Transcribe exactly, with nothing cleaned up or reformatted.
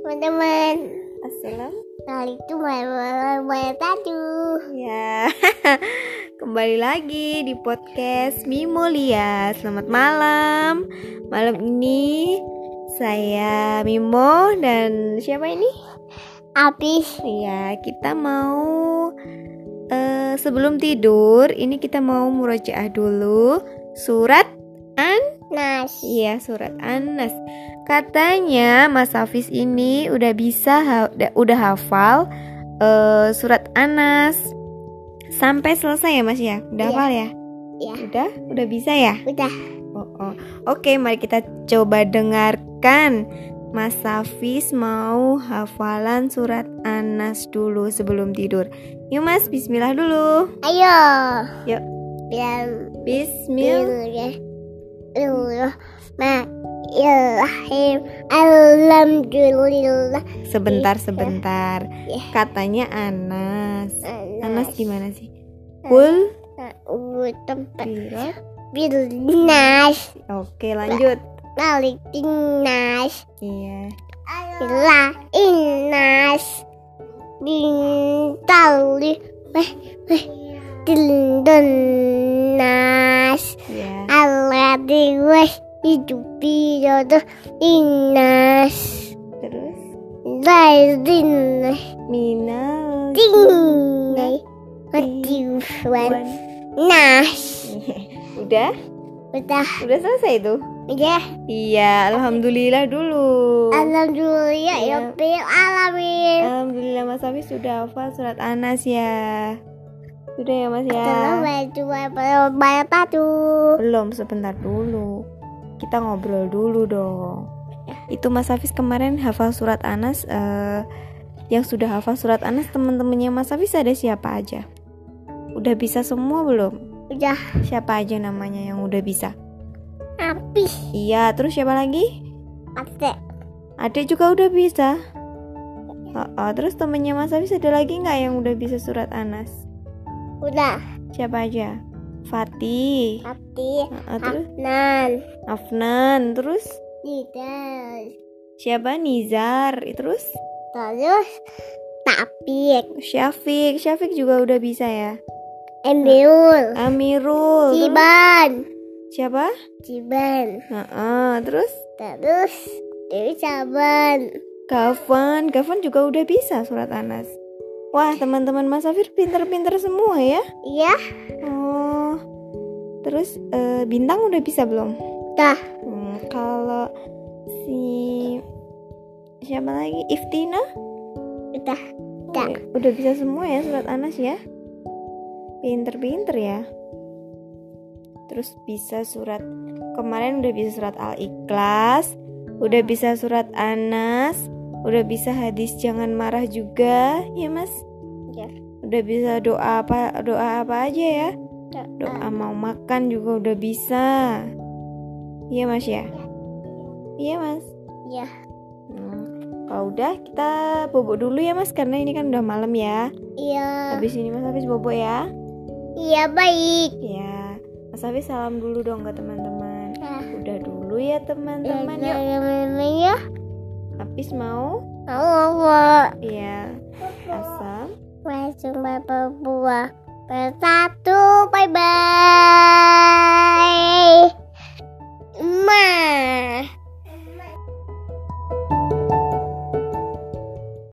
teman-teman. Assalamualaikum warahmatullahi wabarakatuh. Ya, kembali lagi di podcast Mimolia. Selamat malam. Malam ini saya Mimo dan siapa ini? Abis. Ya, kita mau uh, sebelum tidur ini kita mau murojaah dulu surat Nas. Iya, surat An-Nas. Katanya Mas Hafiz ini udah bisa ha- udah hafal uh, surat An-Nas sampai selesai ya Mas ya? Udah Iya. hafal ya? Iya. Udah? Udah bisa ya? Udah. Oh, oh. Oke, mari kita coba dengarkan. Mas Hafiz mau hafalan surat An-Nas dulu sebelum tidur. Yuk Mas, bismillah dulu. Ayo. Yuk. Biar Bismillah. Bismillahirrahmanirrahim. Alhamdulillah. Sebentar, sebentar. Ya. Katanya Anas. Anas. Anas gimana sih? Kul Uh, tempat birat. Bilnas. Oke, lanjut. Malik dinas. Iya. Ilah inas. Bintali. Weh, weh. Dilnas. Iya. Allah weh. Hidupi jodoh inas. Terus Lain minal tinggal Matiwan nas. Udah? Udah. Udah selesai tuh? Udah. Iya, alhamdulillah dulu. Alhamdulillah ya Iya. Rabbil alamin. Alhamdulillah Mas Hafiz sudah hafal surat Anas ya. Sudah ya Mas ya? Assalamualaikum warahmatullahi wabarakatuh. Belum, sebentar dulu. Kita ngobrol dulu dong. Itu Mas Hafiz kemarin hafal surat Anas. uh, Yang sudah hafal surat Anas teman-temannya Mas Hafiz ada siapa aja? Udah bisa semua belum? Udah. Siapa aja namanya yang udah bisa? Habis. Iya, terus siapa lagi? Ate. Adek juga udah bisa. Oh, oh, terus temennya Mas Hafiz ada lagi nggak yang udah bisa surat Anas? Udah. Siapa aja? Fatih. Hati. Oh, terus Afnan. Afnan. Terus Tidak. siapa? Nizar. Terus Terus Tapik. Syafiq. Syafiq juga udah bisa ya. Embiul. Amirul. Terus Ciban. siapa? Ciban. Nah, terus Terus Dewi Saban. Kafan. Kafan juga udah bisa surat Anas. Wah, teman-teman Mas Hafiz pinter-pinter semua ya. Iya. Oh, terus eh, Bintang udah bisa belum? Dah. Hmm, kalau si siapa lagi? Iftina? Udah. Udah. Eh, udah bisa semua ya surat Anas ya. Pinter-pinter ya. Terus bisa surat kemarin udah bisa surat Al-Ikhlas, udah bisa surat Anas, udah bisa hadis jangan marah juga, ya Mas? Ya. Udah bisa doa apa doa apa aja ya? Doa mau makan juga udah bisa. Iya Mas ya? Iya Mas. Iya. Hmm. Kalau udah kita bobok dulu ya Mas, karena ini kan udah malam ya. Iya. Habis ini Mas habis bobok ya. Iya baik. Ya, Mas Hafiz salam dulu dong ke teman-teman. Ah. Udah dulu ya teman-teman. Yuk, Ya. Hafiz mau? Allah. Iya. Asam. Masuk bapak buah. Bersatu. Bye bye.